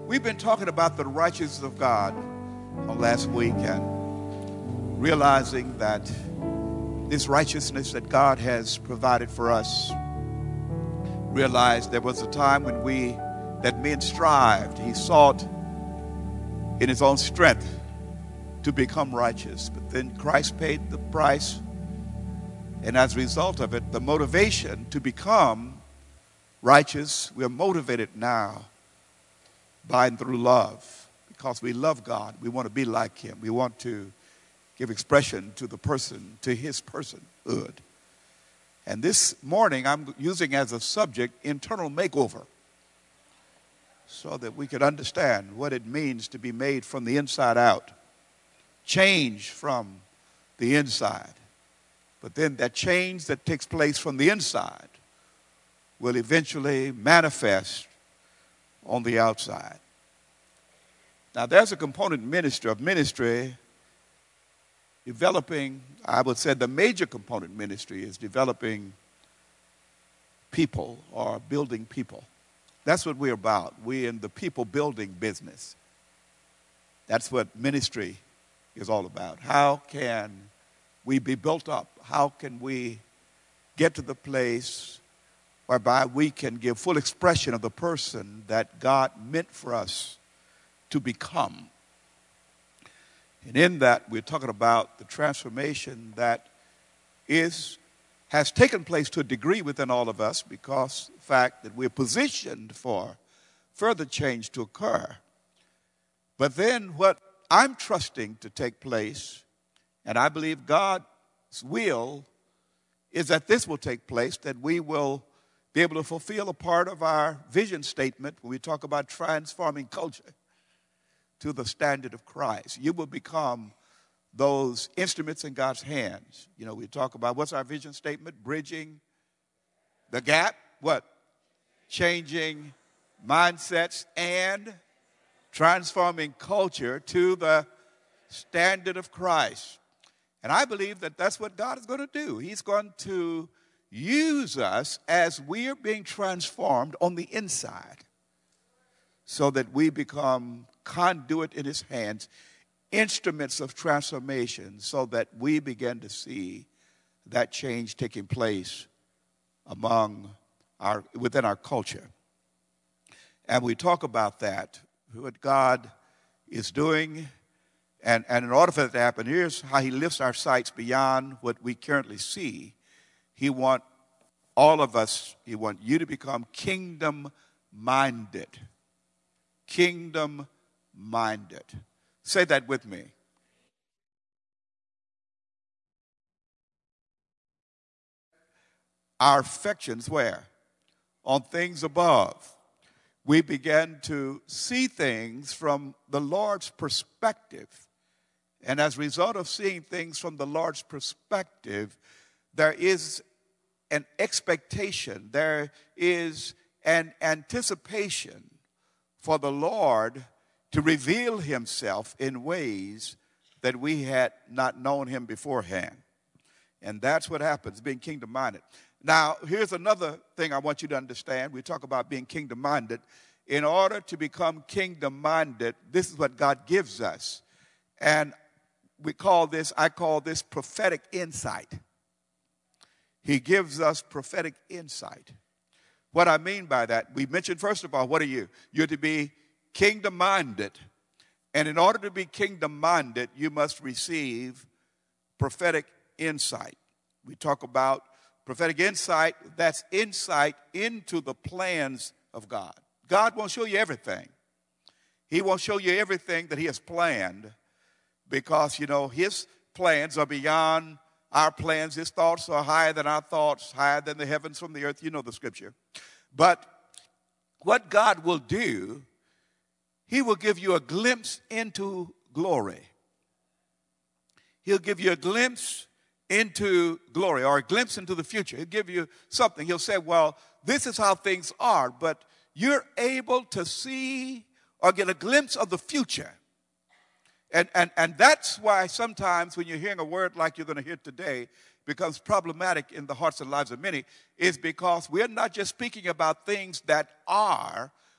We've been talking about the righteousness of God last week and realizing that this righteousness that God has provided for us, realized there was a time when that men strived. He sought in his own strength to become righteous. But then Christ paid the price. And as a result of it, the motivation to become righteous, we are motivated now by and through love. Because we love God. We want to be like him. We want to give expression to the person, to his personhood. And this morning, I'm using as a subject internal makeover, so that we could understand what it means to be made from the inside out, change from the inside. But then that change that takes place from the inside will eventually manifest on the outside. Now, there's a component of ministry developing. I would say the major component ministry is developing people or building people. That's what we're about. We're in the people building business. That's what ministry is all about. How can we be built up? How can we get to the place whereby we can give full expression of the person that God meant for us to become? And in that, we're talking about the transformation that has taken place to a degree within all of us, because the fact that we're positioned for further change to occur. But then what I'm trusting to take place, and I believe God's will is that this will take place, that we will be able to fulfill a part of our vision statement when we talk about transforming culture to the standard of Christ. You will become those instruments in God's hands. You know, we talk about, what's our vision statement? Bridging the gap. What? Changing mindsets and transforming culture to the standard of Christ. And I believe that that's what God is going to do. He's going to use us as we are being transformed on the inside, so that we become conduit in his hands, instruments of transformation, so that we begin to see that change taking place within our culture. And we talk about that, what God is doing. And in order for that to happen, here's how he lifts our sights beyond what we currently see. He wants all of us, he wants you to become kingdom-minded. Kingdom-minded. Say that with me. Our affections where? On things above. We begin to see things from the Lord's perspective. And as a result of seeing things from the Lord's perspective, there is an expectation, there is an anticipation for the Lord to reveal himself in ways that we had not known him beforehand. And that's what happens, being kingdom-minded. Now, here's another thing I want you to understand. We talk about being kingdom-minded. In order to become kingdom-minded, this is what God gives us. And I call this prophetic insight. He gives us prophetic insight. What I mean by that, we mentioned, first of all, what are you? You're to be kingdom-minded. And in order to be kingdom-minded, you must receive prophetic insight. We talk about prophetic insight, that's insight into the plans of God. God won't show you everything. He won't show you everything that he has planned, because, you know, his plans are beyond our plans. His thoughts are higher than our thoughts, higher than the heavens from the earth. You know the scripture. But what God will do, he will give you a glimpse into glory. He'll give you a glimpse into glory, or a glimpse into the future. He'll give you something. He'll say, well, this is how things are, but you're able to see or get a glimpse of the future. And that's why sometimes when you're hearing a word like you're going to hear today becomes problematic in the hearts and lives of many, is because we're not just speaking about things that are,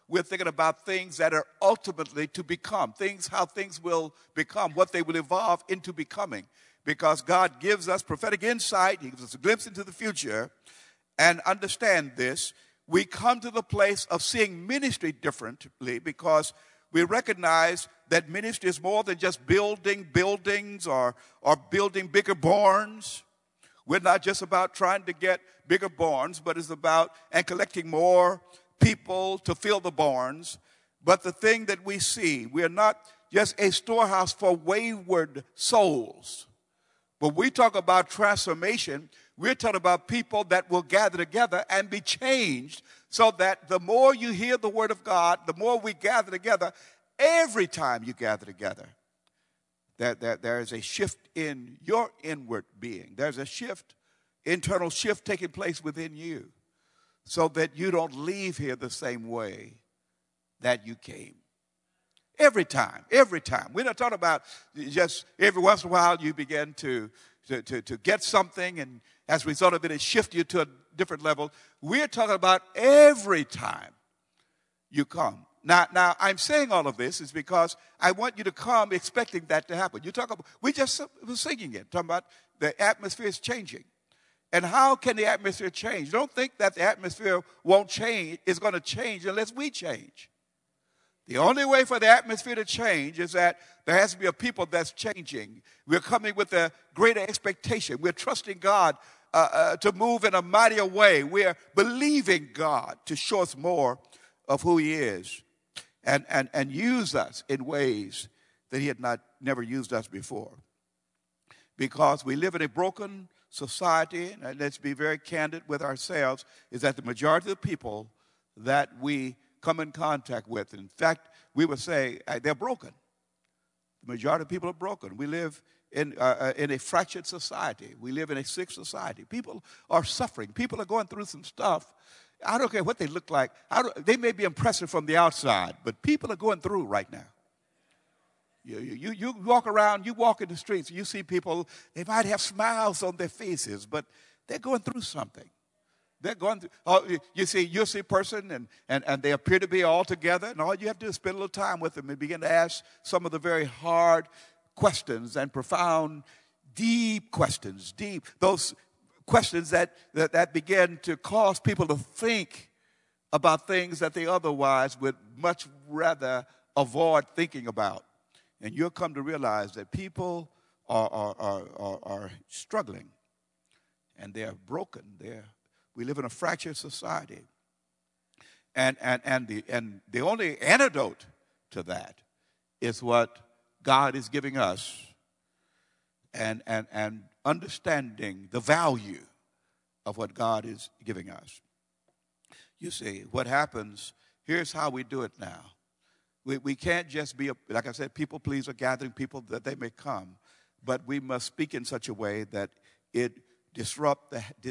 We're thinking about things that are ultimately to become, how things will become, what they will evolve into becoming. Because God gives us prophetic insight, He gives us a glimpse into the future, and understand this. We come to the place of seeing ministry differently because we recognize that ministry is more than just building buildings or building bigger barns. We're not just about trying to get bigger barns, but it's about and collecting more people to fill the barns. But the thing that we see, we are not just a storehouse for wayward souls. When we talk about transformation, we're talking about people that will gather together and be changed so that the more you hear the word of God, the more we gather together, every time you gather together, that there is a shift in your inward being. There's a shift, internal shift taking place within you so that you don't leave here the same way that you came. Every time. We're not talking about just every once in a while you begin to get something and as a result of it shift you to a different level. We're talking about every time you come. Now, I'm saying all of this is because I want you to come expecting that to happen. You talk about, we just were singing it, talking about the atmosphere is changing. And how can the atmosphere change? Don't think that the atmosphere won't change, it's going to change unless we change. The only way for the atmosphere to change is that there has to be a people that's changing. We're coming with a greater expectation. We're trusting God to move in a mightier way. We're believing God to show us more of who He is and use us in ways that He had never used us before. Because we live in a broken society, and let's be very candid with ourselves, is that the majority of the people that we come in contact with. In fact, we would say they're broken. The majority of people are broken. We live in a fractured society. We live in a sick society. People are suffering. People are going through some stuff. I don't care what they look like. They may be impressive from the outside, but people are going through right now. You walk around, you walk in the streets, you see people, they might have smiles on their faces, but they're going through something. They're going through, you'll see a person and they appear to be all together, and all you have to do is spend a little time with them and begin to ask some of the very hard questions and profound, deep questions, those questions that begin to cause people to think about things that they otherwise would much rather avoid thinking about. And you'll come to realize that people are struggling and they're broken. We live in a fractured society. And the only antidote to that is what God is giving us and understanding the value of what God is giving us. You see, what happens, here's how we do it now. We can't just be, like I said, people pleaser, gathering people that they may come, but we must speak in such a way that it disrupt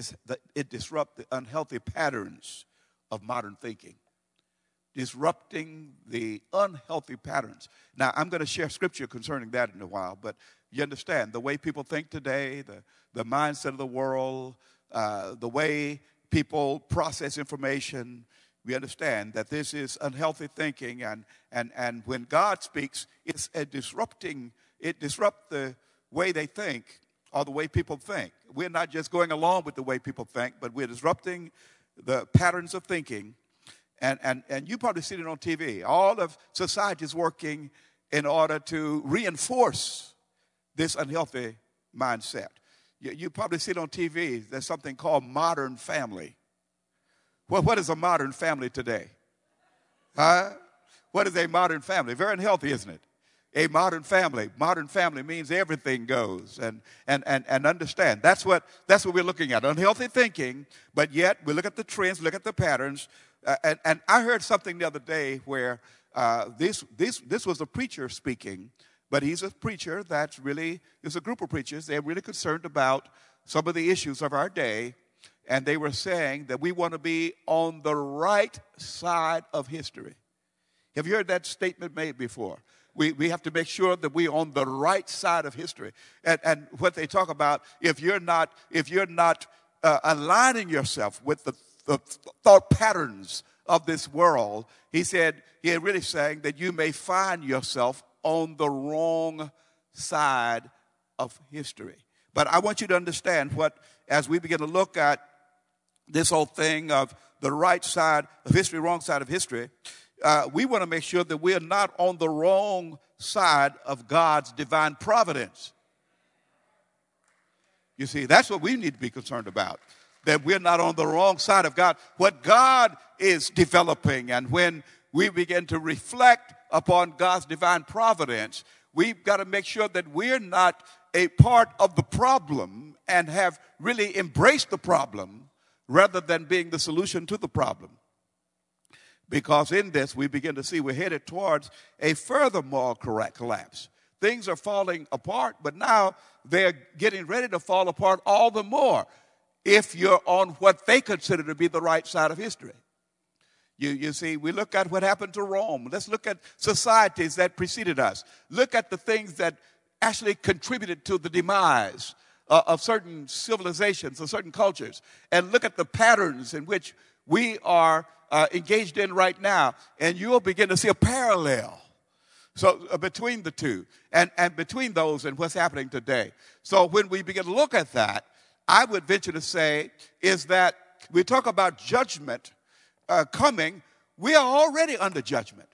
the unhealthy patterns of modern thinking. Disrupting the unhealthy patterns. Now, I'm going to share scripture concerning that in a while, but you understand the way people think today, the mindset of the world, the way people process information. We understand that this is unhealthy thinking, and when God speaks, it's it disrupts the way they think or the way people think. We're not just going along with the way people think, but we're disrupting the patterns of thinking. And you probably seen it on TV. All of society is working in order to reinforce this unhealthy mindset. You probably see it on TV. There's something called Modern Family. Well, what is a modern family today? Huh? What is a modern family? Very unhealthy, isn't it? A modern family. Modern family means everything goes. And understand. That's what we're looking at. Unhealthy thinking, but yet we look at the trends, look at the patterns. And I heard something the other day where this was a preacher speaking, but he's a preacher that's really, there's a group of preachers, they're really concerned about some of the issues of our day, and they were saying that we want to be on the right side of history. Have you heard that statement made before? We have to make sure that we're on the right side of history. And what they talk about, if you're not aligning yourself with the thought patterns of this world, he said, he had really saying that you may find yourself on the wrong side of history. But I want you to understand what, as we begin to look at this whole thing of the right side of history, wrong side of history, we want to make sure that we are not on the wrong side of God's divine providence. You see, that's what we need to be concerned about, that we're not on the wrong side of God. What God is developing, and when we begin to reflect upon God's divine providence, we've got to make sure that we're not a part of the problem and have really embraced the problem rather than being the solution to the problem. Because in this, we begin to see we're headed towards a further moral collapse. Things are falling apart, but now they're getting ready to fall apart all the more if you're on what they consider to be the right side of history. You see, we look at what happened to Rome. Let's look at societies that preceded us. Look at the things that actually contributed to the demise of certain civilizations, of certain cultures. And look at the patterns in which we are engaged in right now. And you'll begin to see a parallel between the two and between those and what's happening today. So when we begin to look at that, I would venture to say is that we talk about judgment coming. We are already under judgment.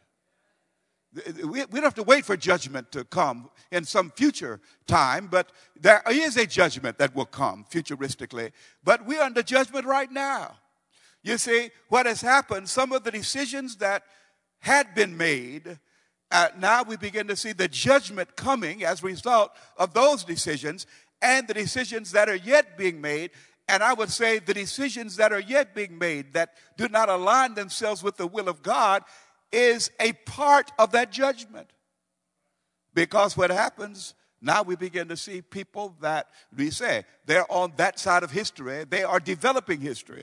We don't have to wait for judgment to come in some future time, but there is a judgment that will come futuristically. But we're under judgment right now. You see, what has happened, some of the decisions that had been made, now we begin to see the judgment coming as a result of those decisions and the decisions that are yet being made. And I would say the decisions that are yet being made that do not align themselves with the will of God is a part of that judgment. Because what happens, now we begin to see people that we say they're on that side of history. They are developing history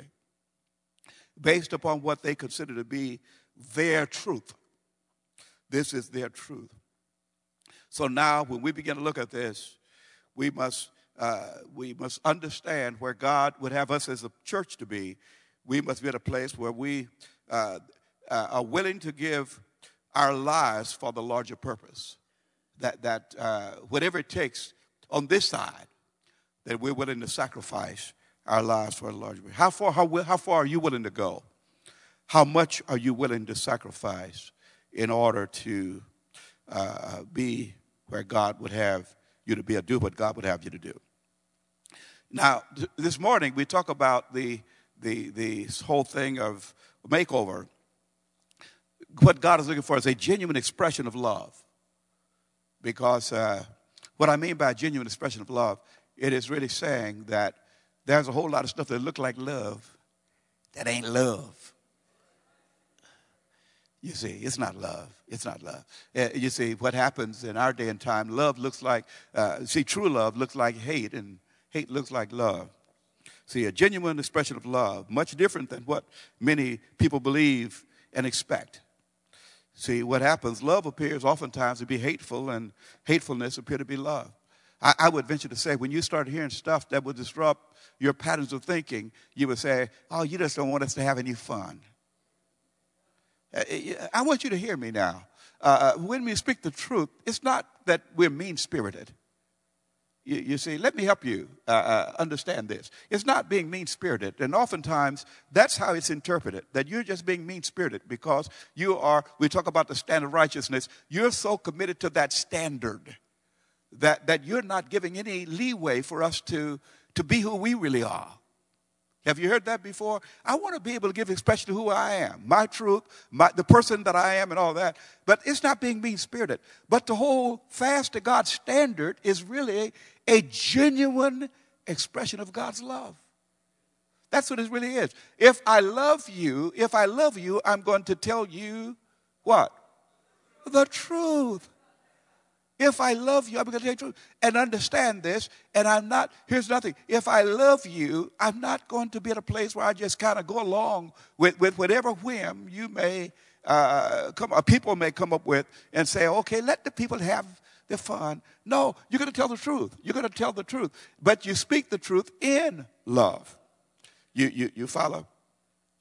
based upon what they consider to be their truth. This is their truth. So now when we begin to look at this, we must understand where God would have us as a church to be. We must be at a place where we are willing to give our lives for the larger purpose. That whatever it takes on this side, that we're willing to sacrifice our lives for the larger purpose. How far are you willing to go? How much are you willing to sacrifice in order to be where God would have you to be, or do what God would have you to do? Now, this morning we talk about the whole thing of makeover. What God is looking for is a genuine expression of love. Because what I mean by a genuine expression of love, it is really saying that there's a whole lot of stuff that look like love that ain't love. You see, it's not love. It's not love. You see, what happens in our day and time, love looks like, true love looks like hate, and hate looks like love. See, a genuine expression of love, much different than what many people believe and expect. See, what happens, love appears oftentimes to be hateful, and hatefulness appear to be love. I would venture to say, when you start hearing stuff that will disrupt your patterns of thinking, you would say, oh, you just don't want us to have any fun. I want you to hear me now. When we speak the truth, it's not that we're mean-spirited. You see, let me help you understand this. It's not being mean-spirited. And oftentimes, that's how it's interpreted, that you're just being mean-spirited because we talk about the standard of righteousness, you're so committed to that standard that you're not giving any leeway for us to be who we really are. Have you heard that before? I want to be able to give expression to who I am, my truth, the person that I am and all that. But it's not being mean-spirited. But to hold fast to God's standard is really a genuine expression of God's love. That's what it really is. If I love you, I'm going to tell you what? The truth. If I love you, I'm going to tell you the truth. And understand this, and here's nothing. If I love you, I'm not going to be at a place where I just kind of go along with whatever whim you may people may come up with and say, okay, let the people have their fun. No, you're going to tell the truth. You're going to tell the truth. But you speak the truth in love. You follow?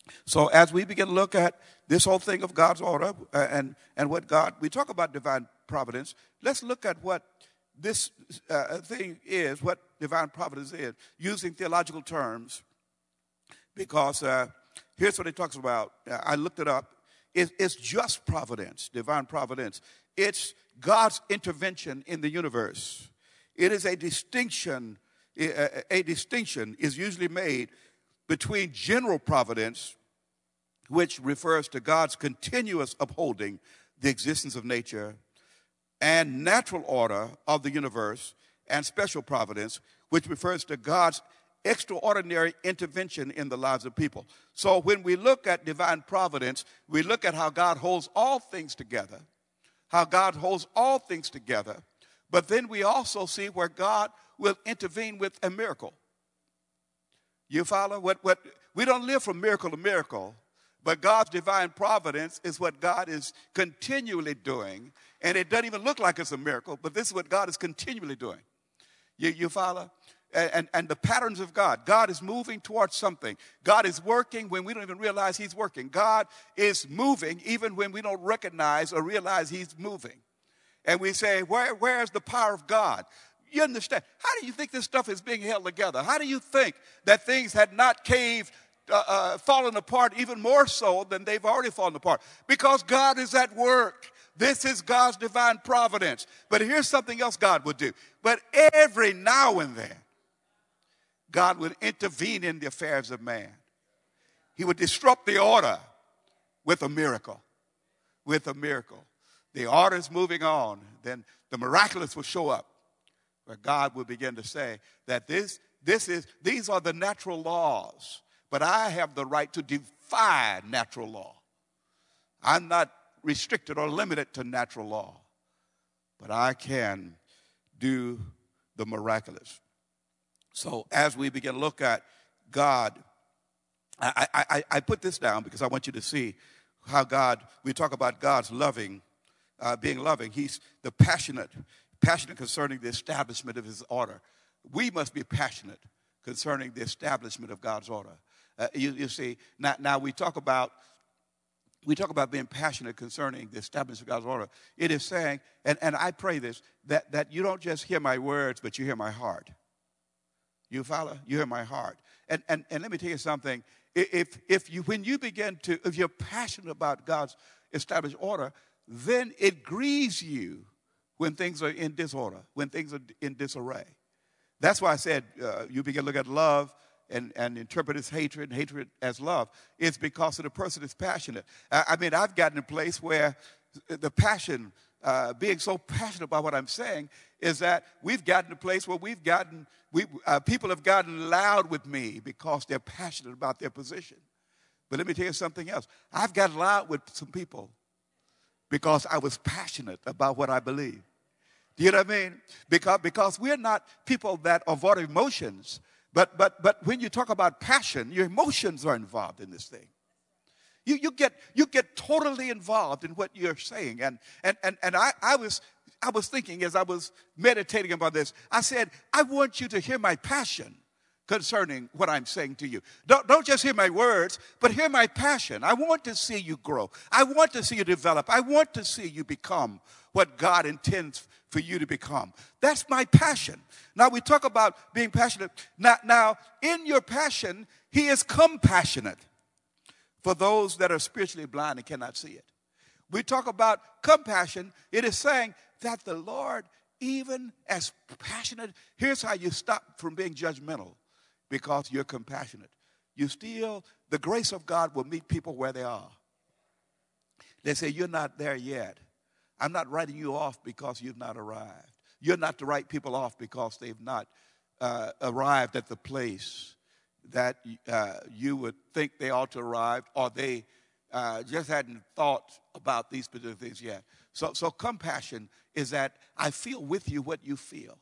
So as we begin to look at this whole thing of God's order and what God, we talk about divine providence, let's look at what this thing is, what divine providence is, using theological terms, because here's what it talks about. I looked it up. It's just providence, divine providence. It's God's intervention in the universe. It is a distinction. A distinction is usually made between general providence, which refers to God's continuous upholding the existence of nature, and natural order of the universe, and special providence, which refers to God's extraordinary intervention in the lives of people. So when we look at divine providence, we look at how God holds all things together, but then we also see where God will intervene with a miracle. You follow? What we don't live from miracle to miracle, but God's divine providence is what God is continually doing, and it doesn't even look like it's a miracle, but this is what God is continually doing. You follow? And the patterns of God is moving towards something. God is working when we don't even realize he's working. God is moving even when we don't recognize or realize he's moving. And we say, where's the power of God? You understand? How do you think this stuff is being held together? How do you think that things had not caved, fallen apart even more so than they've already fallen apart? Because God is at work. This is God's divine providence. But here's something else God would do. But every now and then, God would intervene in the affairs of man. He would disrupt the order with a miracle. The order is moving on. Then the miraculous will show up, where God will begin to say that these are the natural laws, but I have the right to defy natural law. I'm not restricted or limited to natural law, but I can do the miraculous. So as we begin to look at God, I put this down because I want you to see how God, we talk about God's loving, being loving. He's the passionate concerning the establishment of his order. We must be passionate concerning the establishment of God's order. You see, now we talk about being passionate concerning the establishment of God's order. It is saying, and I pray this, that you don't just hear my words, but you hear my heart. You follow? You hear my heart. And let me tell you something. If you're passionate about God's established order, then it grieves you when things are in disorder, when things are in disarray. That's why I said you begin to look at love and interpret as hatred and hatred as love. It's because of the person is passionate. I've gotten a place where the passion, being so passionate about what I'm saying, is that we've gotten a place where people have gotten loud with me because they're passionate about their position. But let me tell you something else. I've gotten loud with some people because I was passionate about what I believe. Do you know what I mean? Because we're not people that avoid emotions, but when you talk about passion, your emotions are involved in this thing. You get totally involved in what you're saying. And I was thinking as I was meditating about this, I said, I want you to hear my passion concerning what I'm saying to you. Don't just hear my words, but hear my passion. I want to see you grow. I want to see you develop. I want to see you become what God intends for you to become. That's my passion. Now we talk about being passionate. Now in your passion, he is compassionate for those that are spiritually blind and cannot see it. We talk about compassion. It is saying that the Lord, even as passionate, here's how you stop from being judgmental, because you're compassionate. The grace of God will meet people where they are. They say, you're not there yet. I'm not writing you off because you've not arrived. You're not to write people off because they've not arrived at the place that you would think they ought to arrive, or they just hadn't thought about these particular things yet. So compassion is that I feel with you what you feel.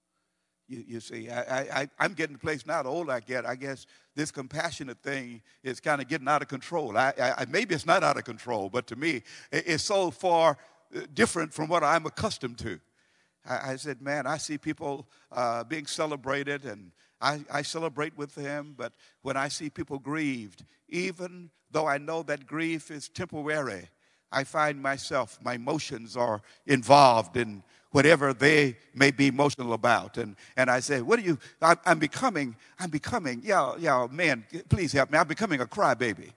You see, I'm getting to the place now, the older I get, I guess this compassionate thing is kind of getting out of control. Maybe it's not out of control, but to me, it's so far different from what I'm accustomed to. I said, man, I see people being celebrated, and I celebrate with them, but when I see people grieved, even though I know that grief is temporary, I find myself, my emotions are involved in whatever they may be emotional about. And I say, what are you, I'm becoming, man, please help me. I'm becoming a crybaby.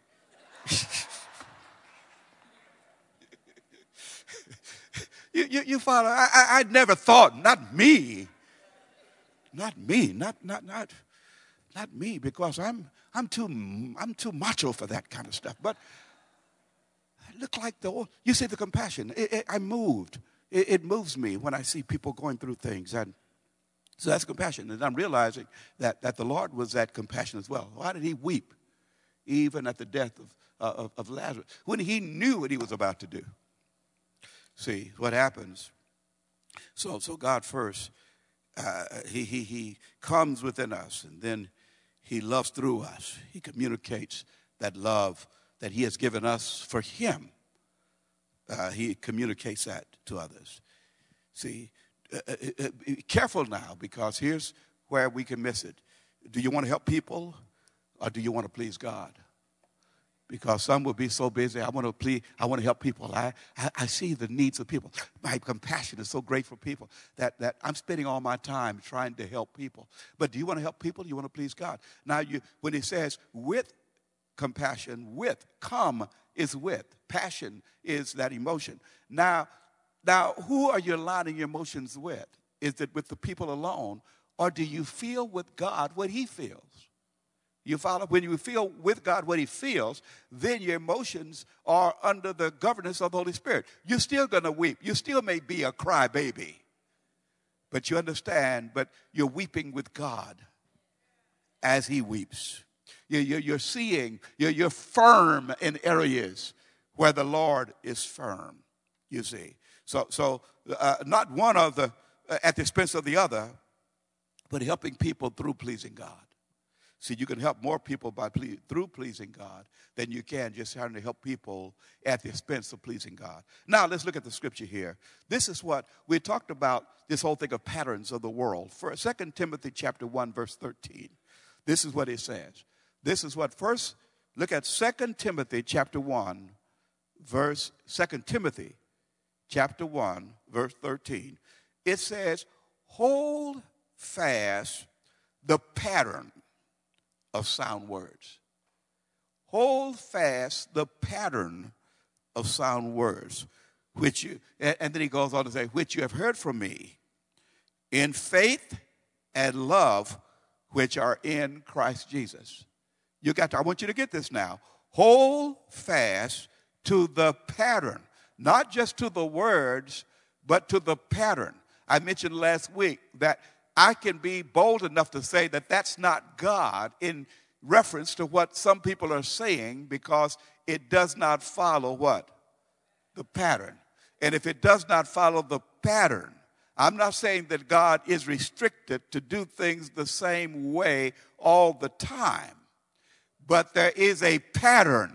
You follow? I never thought, not me, not me, because I'm too macho for that kind of stuff. But I look like you see the compassion. I'm moved. It moves me when I see people going through things, and so that's compassion. And I'm realizing that the Lord was that compassion as well. Why did he weep even at the death of Lazarus when he knew what he was about to do? See what happens. So God first, he comes within us, and then he loves through us. He communicates that love that he has given us for him. He communicates that to others. See, be careful now, because here's where we can miss it. Do you want to help people, or do you want to please God? Because some will be so busy. I want to help people. I see the needs of people. My compassion is so great for people that I'm spending all my time trying to help people. But do you want to help people? Do you want to please God? Now, when he says with compassion, with, come is with. Passion is that emotion. Now, who are you aligning your emotions with? Is it with the people alone, or do you feel with God what he feels? You follow? When you feel with God what he feels, then your emotions are under the governance of the Holy Spirit. You're still going to weep. You still may be a crybaby. But you understand, but you're weeping with God as he weeps. You're seeing, you're firm in areas where the Lord is firm, you see. So not one of the, at the expense of the other, but helping people through pleasing God. See, you can help more people through pleasing God than you can just trying to help people at the expense of pleasing God. Now, let's look at the scripture here. This is what we talked about, this whole thing of patterns of the world. For 2 Timothy chapter 1, verse 13. This is what it says. This is what first, look at 2 Timothy chapter 1, 2 Timothy chapter 1, verse 13. It says, hold fast the pattern of sound words. Hold fast the pattern of sound words, which you, and then he goes on to say, which you have heard from me in faith and love, which are in Christ Jesus. I want you to get this now. Hold fast to the pattern, not just to the words, but to the pattern. I mentioned last week that I can be bold enough to say that that's not God in reference to what some people are saying, because it does not follow what? The pattern. And if it does not follow the pattern, I'm not saying that God is restricted to do things the same way all the time, but there is a pattern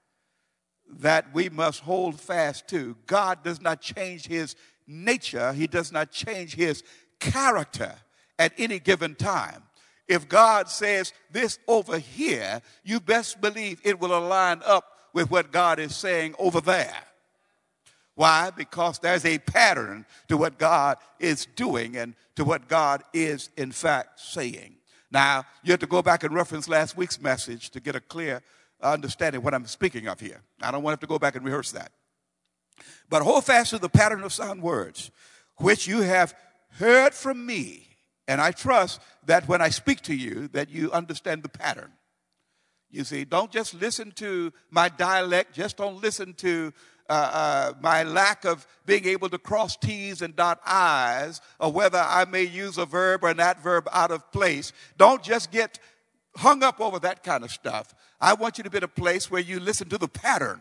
that we must hold fast to. God does not change his nature. He does not change his character at any given time. If God says this over here, you best believe it will align up with what God is saying over there. Why? Because there's a pattern to what God is doing and to what God is in fact saying. Now, you have to go back and reference last week's message to get a clear understanding of what I'm speaking of here. I don't want to have to go back and rehearse that. But hold fast to the pattern of sound words, which you have heard from me. And I trust that when I speak to you, that you understand the pattern. You see, don't just listen to my dialect. Just don't listen to my lack of being able to cross T's and dot I's, or whether I may use a verb or an adverb out of place. Don't just get hung up over that kind of stuff. I want you to be in a place where you listen to the pattern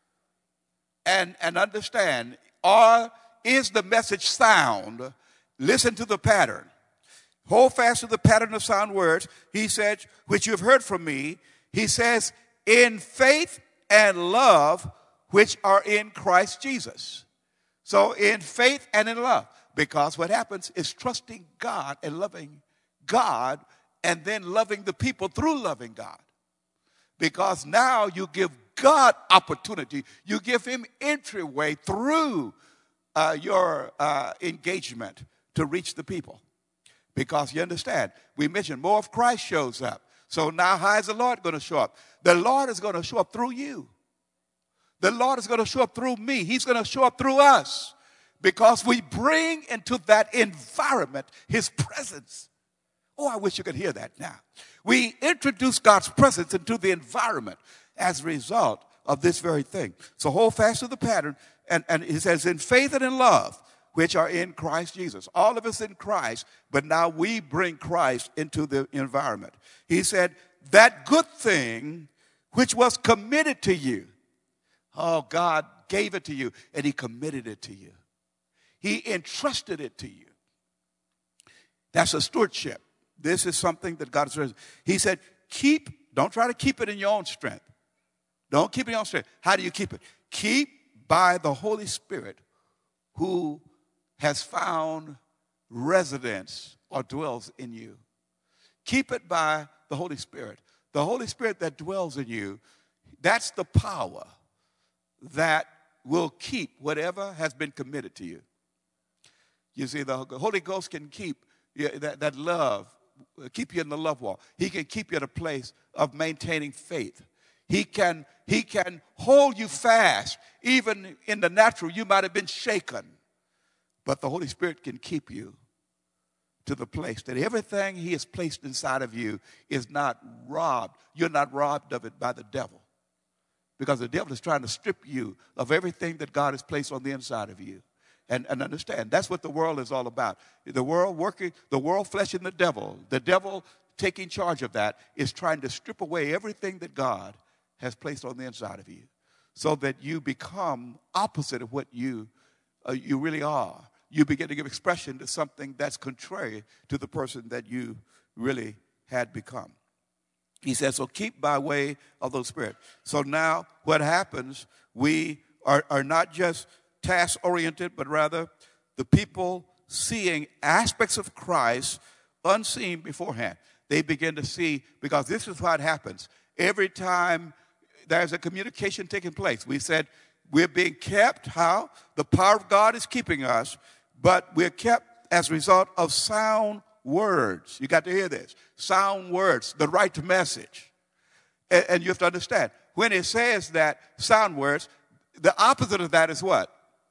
and understand, is the message sound? Listen to the pattern. Hold fast to the pattern of sound words, he said, which you have heard from me. He says, in faith and love, which are in Christ Jesus. So in faith and in love. Because what happens is trusting God and loving God and then loving the people through loving God. Because now you give God opportunity. You give him entryway through your engagement to reach the people. Because you understand, we mentioned more of Christ shows up. So now how is the Lord going to show up? The Lord is going to show up through you. The Lord is going to show up through me. He's going to show up through us. Because we bring into that environment his presence. Oh, I wish you could hear that now. We introduce God's presence into the environment as a result of this very thing. So hold fast to the pattern. And he says, in faith and in love, which are in Christ Jesus. All of us in Christ, but now we bring Christ into the environment. He said, that good thing which was committed to you. Oh, God gave it to you, and he committed it to you. He entrusted it to you. That's a stewardship. This is something that God says. He said, don't try to keep it in your own strength. Don't keep it in your own strength. How do you keep it? Keep by the Holy Spirit who has found residence or dwells in you. Keep it by the Holy Spirit. The Holy Spirit that dwells in you, that's the power that will keep whatever has been committed to you. You see, the Holy Ghost can keep that love, keep you in the love wall. He can keep you at a place of maintaining faith. He can hold you fast. Even in the natural, you might have been shaken. But the Holy Spirit can keep you to the place that everything he has placed inside of you is not robbed. You're not robbed of it by the devil. Because the devil is trying to strip you of everything that God has placed on the inside of you. And understand, that's what the world is all about. The world flesh and the devil taking charge of that is trying to strip away everything that God has placed on the inside of you so that you become opposite of what you really are. You begin to give expression to something that's contrary to the person that you really had become. He says, so keep by way of the Spirit. So now what happens, we are not just task-oriented, but rather the people seeing aspects of Christ unseen beforehand. They begin to see, because this is what happens. Every time there's a communication taking place, we said we're being kept. How? The power of God is keeping us, but we're kept as a result of sound words. You got to hear this. Sound words, the right message. And you have to understand, when it says that sound words, the opposite of that is what?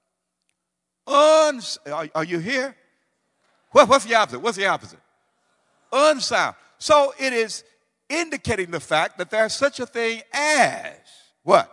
Are you here? What's the opposite? What's the opposite? Unsound. So it is indicating the fact that there's such a thing as what?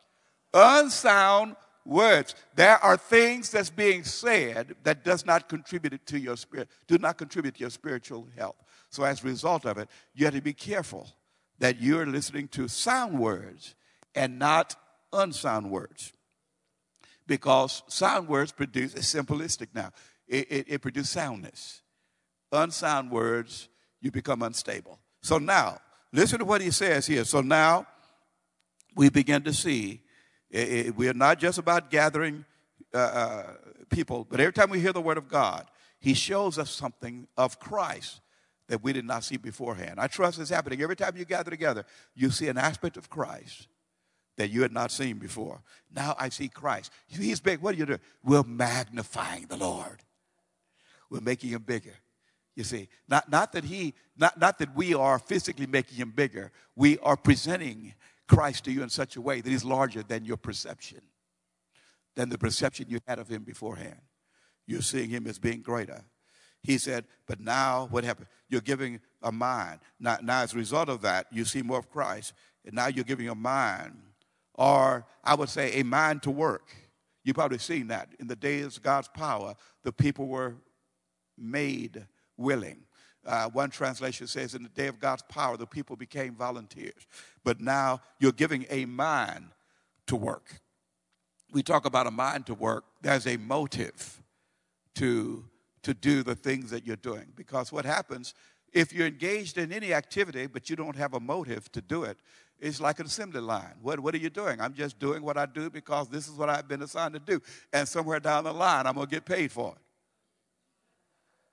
Unsound words. There are things that's being said that does not contribute to your spirit, do not contribute to your spiritual health. So as a result of it, you have to be careful that you're listening to sound words and not unsound words. Because sound words produce, it's simplistic now, it produces soundness. Unsound words, you become unstable. So now, listen to what he says here. So now, we begin to see, we are not just about gathering people, but every time we hear the word of God, he shows us something of Christ that we did not see beforehand. I trust it's happening. Every time you gather together, you see an aspect of Christ that you had not seen before. Now I see Christ. He's big. What are you doing? We're magnifying the Lord. We're making him bigger. You see, not that we are physically making him bigger. We are presenting Christ to you in such a way that he's larger than your perception, than the perception you had of him beforehand. You're seeing him as being greater. He said, but now what happened? You're giving a mind. Now as a result of that, you see more of Christ, and now you're giving a mind, or I would say a mind to work. You've probably seen that. In the days of God's power, the people were made willing. One translation says, in the day of God's power, the people became volunteers. But now you're giving a mind to work. We talk about a mind to work. There's a motive to do the things that you're doing. Because what happens, if you're engaged in any activity, but you don't have a motive to do it, it's like an assembly line. What are you doing? I'm just doing what I do because this is what I've been assigned to do. And somewhere down the line, I'm going to get paid for it.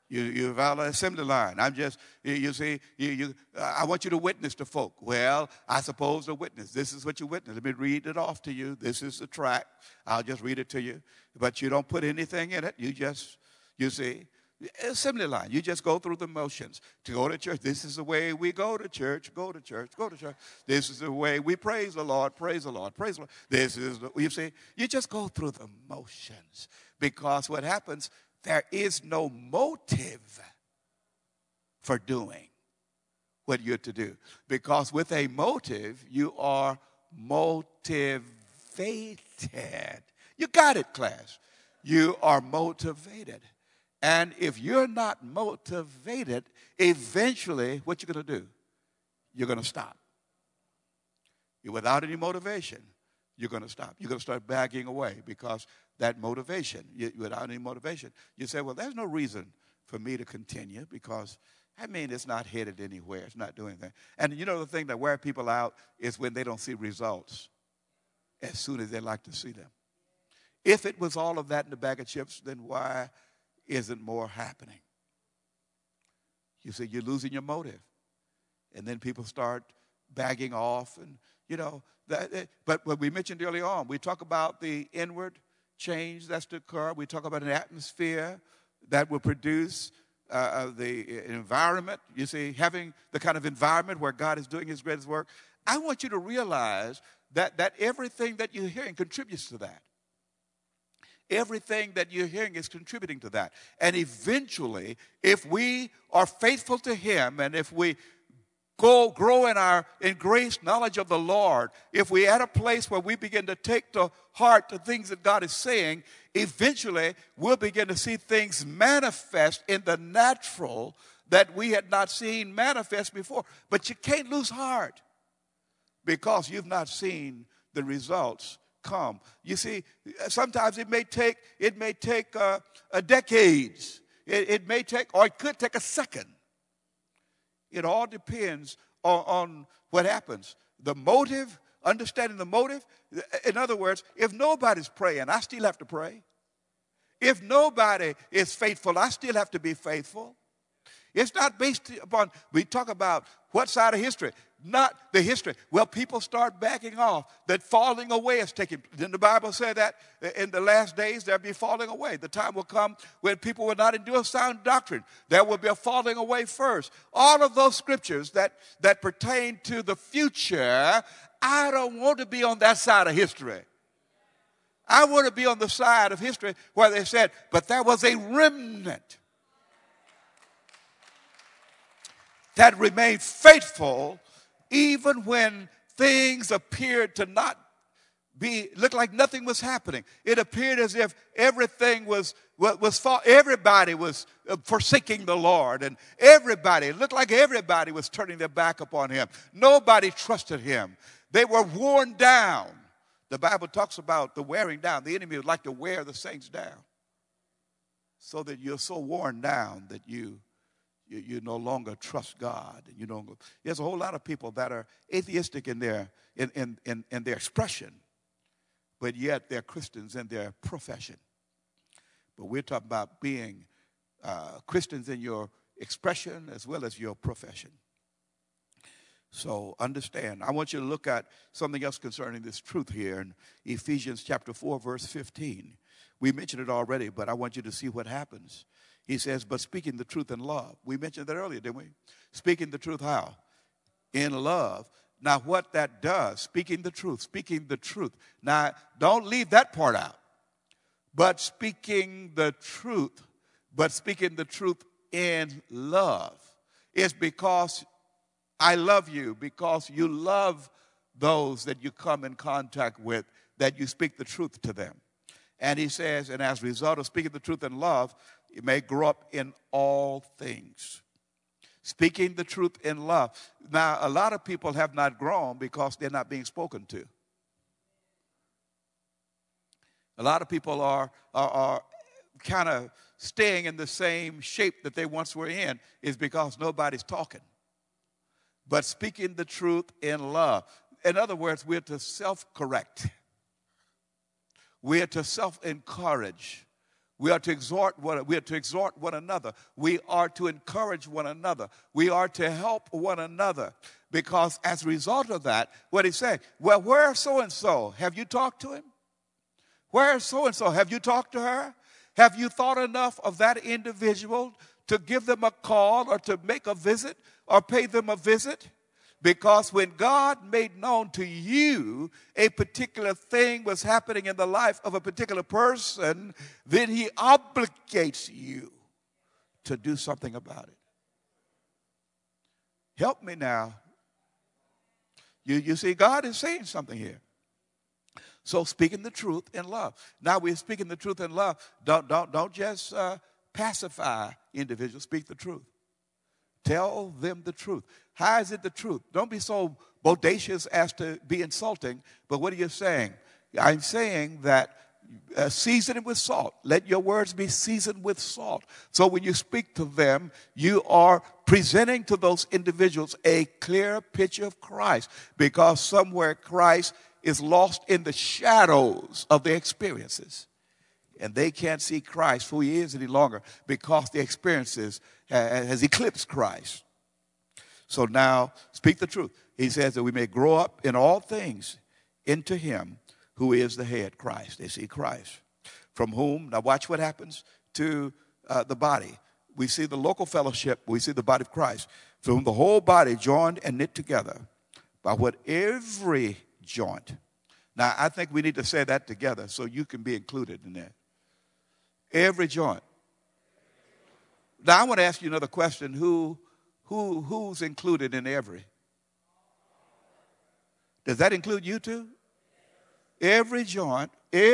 You follow the assembly line. I'm just, you see, I want you to witness to folk. Well, I suppose to witness. This is what you witness. Let me read it off to you. This is the track. I'll just read it to you. But you don't put anything in it. You see, assembly line. You just go through the motions. To go to church, this is the way we go to church, go to church, go to church. This is the way we praise the Lord, praise the Lord, praise the Lord. This is, you see, you just go through the motions. Because what happens, there is no motive for doing what you're to do. Because with a motive, you are motivated. You got it, class. You are motivated. And if you're not motivated, eventually, what you're going to do? You're going to stop. You're without any motivation, you're going to stop. You're going to start bagging away because that motivation, without any motivation, you say, well, there's no reason for me to continue because, it's not headed anywhere. It's not doing anything. And you know the thing that wears people out is when they don't see results as soon as they like to see them. If it was all of that in the bag of chips, then why isn't more happening? You see, you're losing your motive. And then people start bagging off. And, but what we mentioned earlier on, we talk about the inward change that's to occur. We talk about an atmosphere that will produce the environment. You see, having the kind of environment where God is doing his greatest work. I want you to realize that everything that you're hearing contributes to that. Everything that you're hearing is contributing to that. And eventually, if we are faithful to him and if we grow in grace, knowledge of the Lord, if we at a place where we begin to take to heart the things that God is saying, eventually we'll begin to see things manifest in the natural that we had not seen manifest before. But you can't lose heart because you've not seen the results come. You see, sometimes it may take decades. It may take, or it could take a second. It all depends on what happens. The motive, understanding the motive. In other words, if nobody's praying, I still have to pray. If nobody is faithful, I still have to be faithful. It's not based upon, we talk about what side of history, not the history. Well, people start backing off. That falling away is taking. Didn't the Bible say that in the last days there'll be falling away? The time will come when people will not endure sound doctrine. There will be a falling away first. All of those scriptures that pertain to the future, I don't want to be on that side of history. I want to be on the side of history where they said, but there was a remnant that remained faithful even when things appeared to not look like nothing was happening. It appeared as if everything was everybody was forsaking the Lord, and it looked like everybody was turning their back upon him. Nobody trusted him. They were worn down. The Bible talks about the wearing down. The enemy would like to wear the saints down so that you're so worn down that you no longer trust God. There's a whole lot of people that are atheistic in their expression, but yet they're Christians in their profession. But we're talking about being Christians in your expression as well as your profession. So understand, I want you to look at something else concerning this truth here in Ephesians chapter 4, verse 15. We mentioned it already, but I want you to see what happens. He says, but speaking the truth in love. We mentioned that earlier, didn't we? Speaking the truth how? In love. Now, what that does, speaking the truth. Now, don't leave that part out. But speaking the truth in love is because I love you, because you love those that you come in contact with, that you speak the truth to them. And he says, and as a result of speaking the truth in love, you may grow up in all things. Speaking the truth in love. Now, a lot of people have not grown because they're not being spoken to. A lot of people are kind of staying in the same shape that they once were in is because nobody's talking. But speaking the truth in love. In other words, we're to self-correct. We're to self-encourage. We are to exhort one another. We are to encourage one another. We are to help one another. Because as a result of that, what he's saying, well, where's so-and-so? Have you talked to him? Where's so-and-so? Have you talked to her? Have you thought enough of that individual to give them a call or to make a visit or pay them a visit? Because when God made known to you a particular thing was happening in the life of a particular person, then he obligates you to do something about it. Help me now. You see, God is saying something here. So speaking the truth in love. Now we're speaking the truth in love. Don't just pacify individuals. Speak the truth. Tell them the truth. How is it the truth? Don't be so bodacious as to be insulting. But what are you saying? I'm saying that season it with salt. Let your words be seasoned with salt. So when you speak to them, you are presenting to those individuals a clear picture of Christ. Because somewhere Christ is lost in the shadows of their experiences. And they can't see Christ who he is any longer because the experiences has eclipsed Christ. So now, speak the truth. He says that we may grow up in all things into him who is the head, Christ. They see Christ. From whom, now watch what happens to the body. We see the local fellowship, we see the body of Christ, from whom the whole body joined and knit together by what every joint. Now, I think we need to say that together so you can be included in that. Every joint. Now, I want to ask you another question. Who's included in every? Does that include you too? Every joint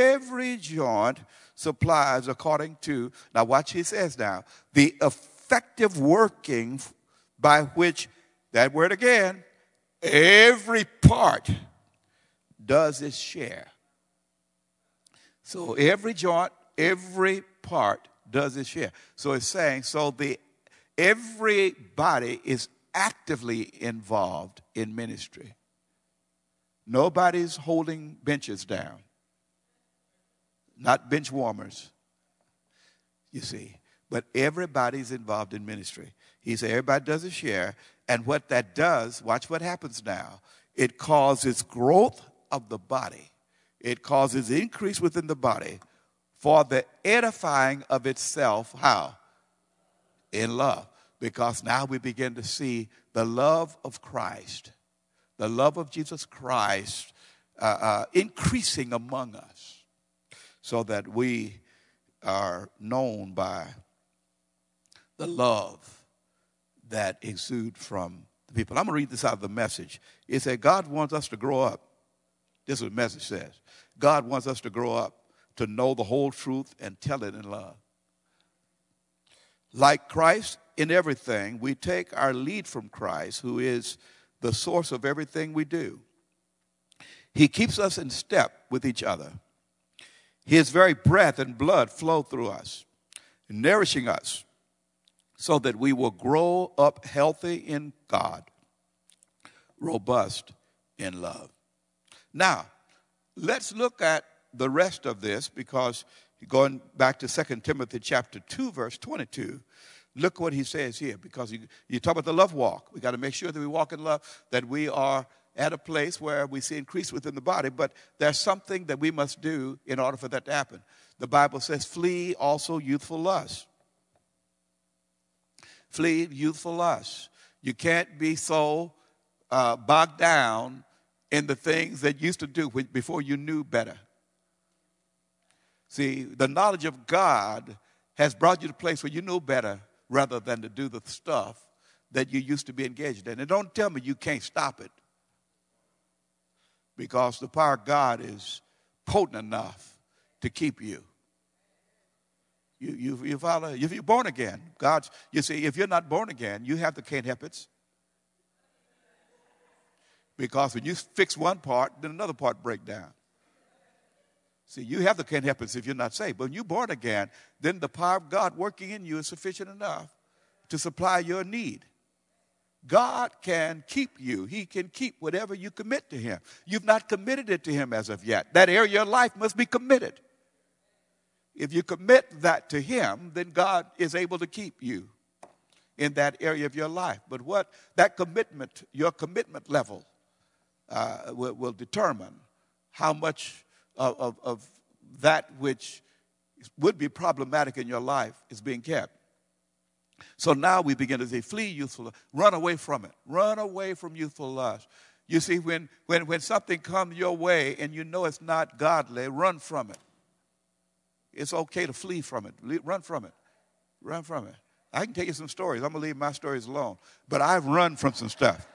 supplies according to, now watch he says now, the effective working by which, that word again, every part does its share. So every joint, every part does its share. So it's saying, everybody is actively involved in ministry. Nobody's holding benches down. Not bench warmers, you see. But everybody's involved in ministry. He said everybody does a share. And what that does, watch what happens now. It causes growth of the body. It causes increase within the body for the edifying of itself. How? In love. Because now we begin to see the love of Christ, the love of Jesus Christ increasing among us so that we are known by the love that exudes from the people. I'm going to read this out of the Message. It said, God wants us to grow up. This is what the Message says. God wants us to grow up to know the whole truth and tell it in love. Like Christ in everything, we take our lead from Christ, who is the source of everything we do. He keeps us in step with each other. His very breath and blood flow through us, nourishing us so that we will grow up healthy in God, robust in love. Now, let's look at the rest of this, because going back to 2 Timothy chapter 2, verse 22, look what he says here, because you talk about the love walk. We got to make sure that we walk in love, that we are at a place where we see increase within the body, but there's something that we must do in order for that to happen. The Bible says, flee also youthful lust. Flee youthful lust. You can't be so bogged down in the things that you used to do before you knew better. See, the knowledge of God has brought you to a place where you know better rather than to do the stuff that you used to be engaged in. And don't tell me you can't stop it, because the power of God is potent enough to keep you. You follow? If you're born again, you see, if you're not born again, you have the can't help it. Because when you fix one part, then another part break down. See, you have the can't help it if you're not saved. But when you're born again, then the power of God working in you is sufficient enough to supply your need. God can keep you. He can keep whatever you commit to him. You've not committed it to him as of yet. That area of your life must be committed. If you commit that to him, then God is able to keep you in that area of your life. But what that commitment, your commitment level, will determine how much of that which would be problematic in your life is being kept. So now we begin to say, flee youthful lust. Run away from it. Run away from youthful lust. You see, when something comes your way and you know it's not godly, run from it. It's okay to flee from it. Run from it. Run from it. I can tell you some stories. I'm going to leave my stories alone. But I've run from some stuff.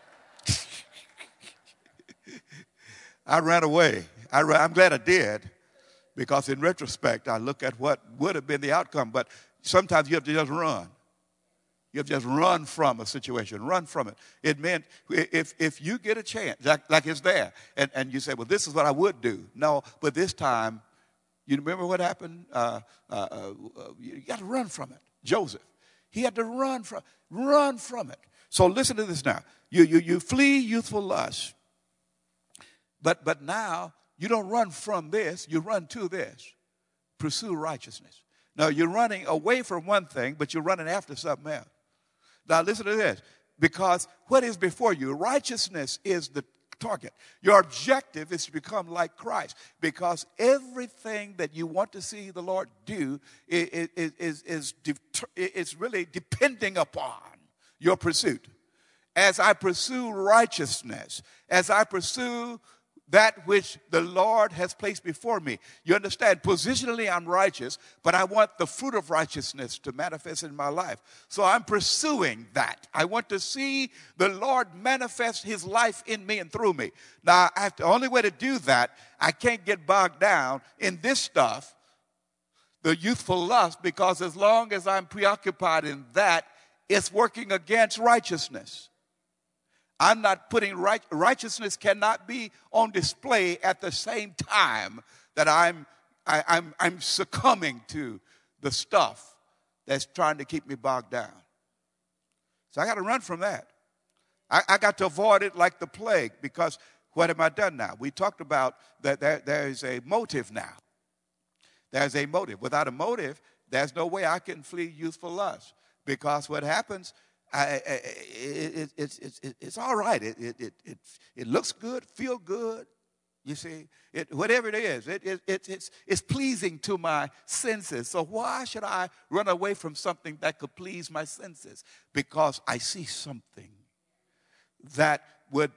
I ran away. I'm glad I did, because in retrospect, I look at what would have been the outcome. But sometimes you have to just run. You have to just run from a situation. Run from it. It meant if you get a chance, like it's there, and you say, well, this is what I would do. No, but this time, you remember what happened? You got to run from it. Joseph, he had to run from it. So listen to this now. You flee youthful lust, but now you don't run from this. You run to this. Pursue righteousness. Now you're running away from one thing, but you're running after something else. Now listen to this. Because what is before you? Righteousness is the target. Your objective is to become like Christ, because everything that you want to see the Lord do is really depending upon your pursuit. As I pursue righteousness, as I pursue that which the Lord has placed before me. You understand, positionally I'm righteous, but I want the fruit of righteousness to manifest in my life. So I'm pursuing that. I want to see the Lord manifest his life in me and through me. Now, the only way to do that, I can't get bogged down in this stuff, the youthful lust, because as long as I'm preoccupied in that, it's working against righteousness. I'm not putting righteousness cannot be on display at the same time that I'm succumbing to the stuff that's trying to keep me bogged down. So I got to run from that. I got to avoid it like the plague, because what have I done now? We talked about that there is a motive now. There's a motive. Without a motive, there's no way I can flee youthful lust, because what happens, it's all right. It looks good, feel good. You see, whatever it is, it's pleasing to my senses. So why should I run away from something that could please my senses? Because I see something that would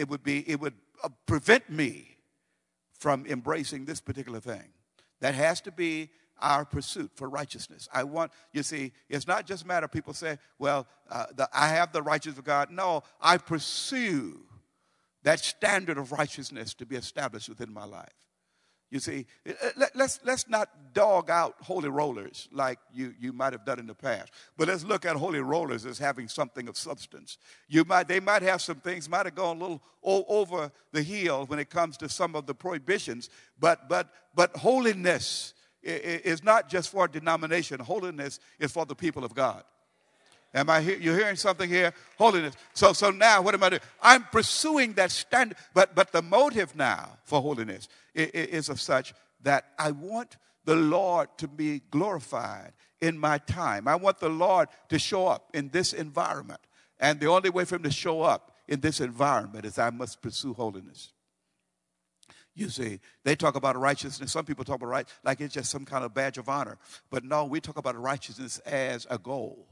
prevent me from embracing this particular thing. That has to be our pursuit for righteousness. You see, it's not just a matter of people say, well, I have the righteousness of God. No, I pursue that standard of righteousness to be established within my life. You see, let's not dog out holy rollers like you might have done in the past. But let's look at holy rollers as having something of substance. They might have some things, might have gone a little over the hill when it comes to some of the prohibitions. But holiness is not just for a denomination. Holiness is for the people of God. You're hearing something here? Holiness. So now what am I doing? I'm pursuing that standard. But the motive now for holiness is of such that I want the Lord to be glorified in my time. I want the Lord to show up in this environment. And the only way for him to show up in this environment is I must pursue holiness. You see, they talk about righteousness. Some people talk about right like it's just some kind of badge of honor. But no, we talk about righteousness as a goal.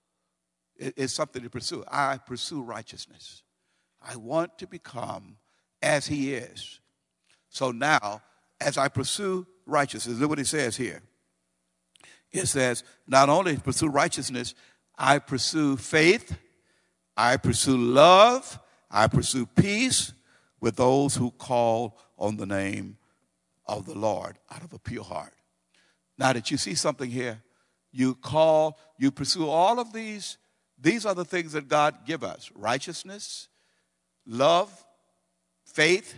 It's something to pursue. I pursue righteousness. I want to become as he is. So now, as I pursue righteousness, look what it says here. It says, not only pursue righteousness, I pursue faith, I pursue love, I pursue peace with those who call on the name of the Lord out of a pure heart. Now that you see something here, you pursue all of these. These are the things that God give us: righteousness, love, faith.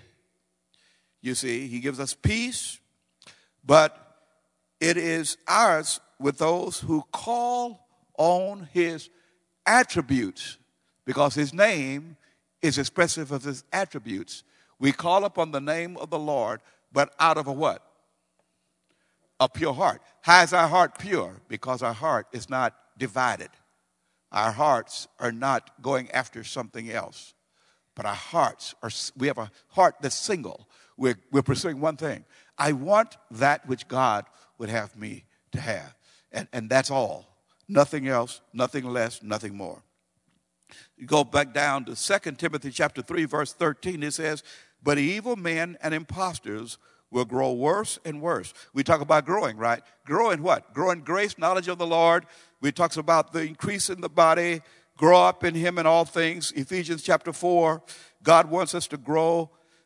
You see, he gives us peace, but it is ours with those who call on his attributes, because his name is expressive of his attributes. We call upon the name of the Lord, but out of a what? a pure heart. How is our heart pure? Because our heart is not divided. Our hearts are not going after something else. But our hearts we have a heart that's single. We're pursuing one thing. I want that which God would have me to have. And that's all. Nothing else, nothing less, nothing more. You go back down to 2 Timothy chapter 3, verse 13. It says, but evil men and impostors will grow worse and worse. We talk about growing, right? Grow in what? Grow in grace, knowledge of the Lord. We talk about the increase in the body, grow up in him in all things. Ephesians chapter 4, God wants us to grow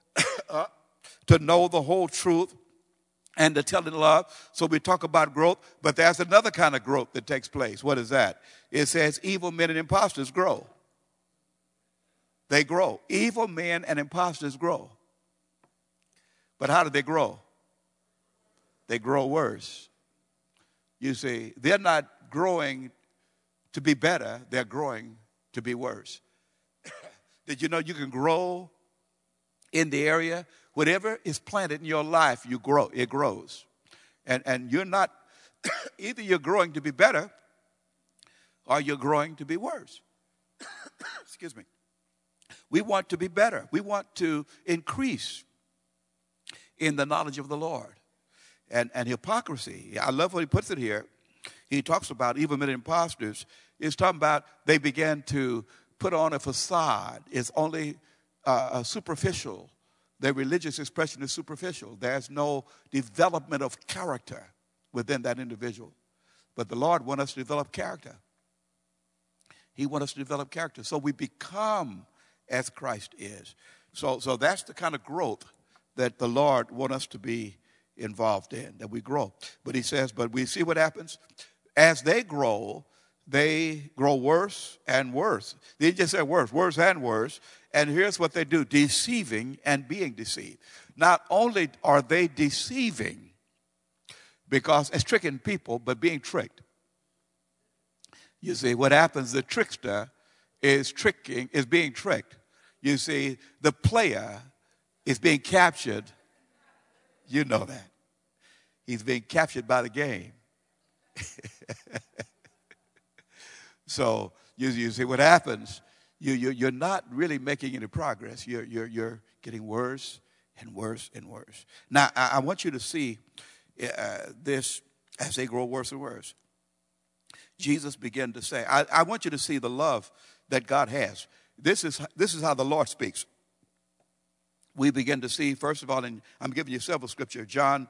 to know the whole truth and to tell in love. So we talk about growth, but there's another kind of growth that takes place. What is that? It says evil men and impostors grow. They grow. Evil men and impostors grow. But how do they grow? They grow worse. You see, they're not growing to be better, they're growing to be worse. Did you know you can grow in the area? Whatever is planted in your life, you grow. It grows. And you're not, either you're growing to be better or you're growing to be worse. Excuse me. We want to be better. We want to increase in the knowledge of the Lord. And hypocrisy, I love what he puts it here. He talks about evil men and impostors. He's talking about they began to put on a facade. It's only superficial. Their religious expression is superficial. There's no development of character within that individual. But the Lord wants us to develop character. He wants us to develop character. So we become as Christ is. So that's the kind of growth that the Lord wants us to be involved in, that we grow. But he says, but we see what happens. As they grow worse and worse. They just say worse and worse. And here's what they do, deceiving and being deceived. Not only are they deceiving, because it's tricking people, but being tricked. You see, what happens, the trickster is being tricked. You see, the player is being captured. You know that. He's being captured by the game. So you see what happens. You're not really making any progress. You're getting worse and worse and worse. Now, I want you to see this as they grow worse and worse. Jesus began to say, I want you to see the love that God has. This is how the Lord speaks. We begin to see, first of all, and I'm giving you several scriptures, John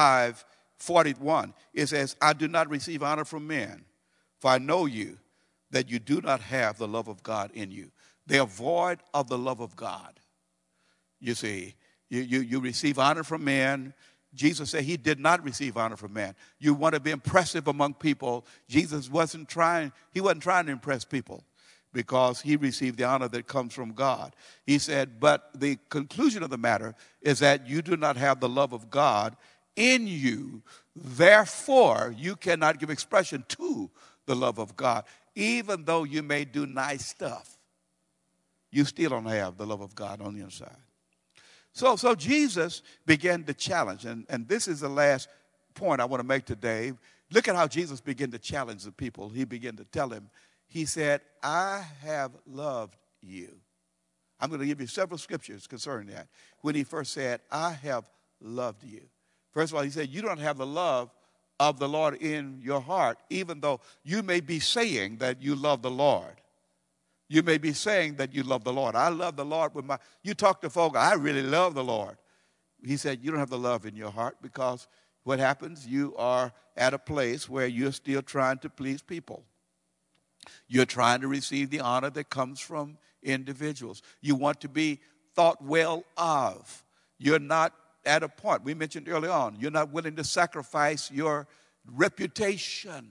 5:41. It says, I do not receive honor from men, for I know you, that you do not have the love of God in you. They are void of the love of God. You see, you receive honor from men. Jesus said he did not receive honor from man. You want to be impressive among people. Jesus wasn't trying to impress people because he received the honor that comes from God. He said, but the conclusion of the matter is that you do not have the love of God in you. Therefore, you cannot give expression to the love of God. Even though you may do nice stuff, you still don't have the love of God on the inside. So Jesus began to challenge, and this is the last point I want to make today. Look at how Jesus began to challenge the people. He began to tell him, he said, I have loved you. I'm going to give you several scriptures concerning that. When he first said, I have loved you. First of all, he said, you don't have the love of the Lord in your heart, even though you may be saying that you love the Lord. You may be saying that you love the Lord. I love the Lord with you talk to folk, I really love the Lord. He said, you don't have the love in your heart because what happens, you are at a place where you're still trying to please people. You're trying to receive the honor that comes from individuals. You want to be thought well of. You're not at a point, we mentioned early on, you're not willing to sacrifice your reputation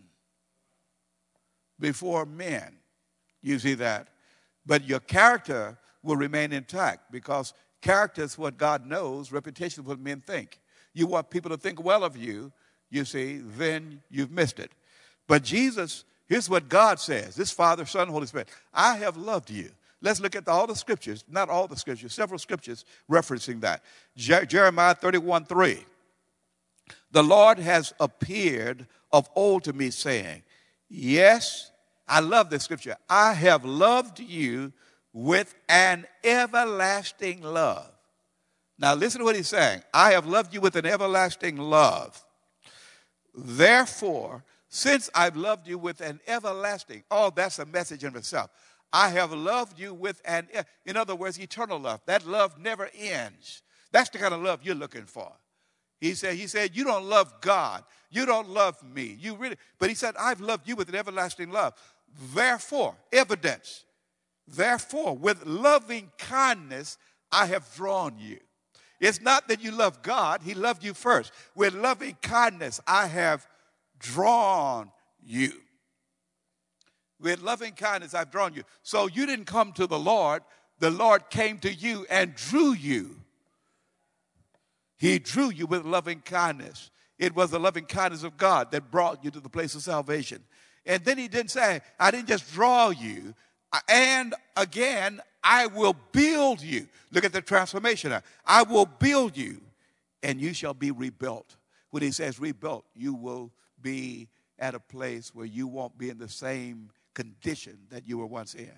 before men. You see that? But your character will remain intact because character is what God knows, reputation is what men think. You want people to think well of you, you see, then you've missed it. But Jesus, here's what God says, this Father, Son, Holy Spirit, I have loved you. Let's look at all the scriptures, not all the scriptures, several scriptures referencing that. Jeremiah 31:3. The Lord has appeared of old to me, saying, yes, I love this scripture. I have loved you with an everlasting love. Now listen to what he's saying. I have loved you with an everlasting love. Therefore, since I've loved you with an everlasting, oh, that's a message in itself. I have loved you with in other words, eternal love. That love never ends. That's the kind of love you're looking for. He said, you don't love God. You don't love me. But he said, I've loved you with an everlasting love. Therefore, evidence. Therefore, with loving kindness, I have drawn you. It's not that you love God. He loved you first. With loving kindness, I have drawn you. With loving kindness, I've drawn you. So you didn't come to the Lord. The Lord came to you and drew you. He drew you with loving kindness. It was the loving kindness of God that brought you to the place of salvation. And then he didn't say, I didn't just draw you. And again, I will build you. Look at the transformation. I will build you, and you shall be rebuilt. When he says rebuilt, you will be at a place where you won't be in the same condition that you were once in.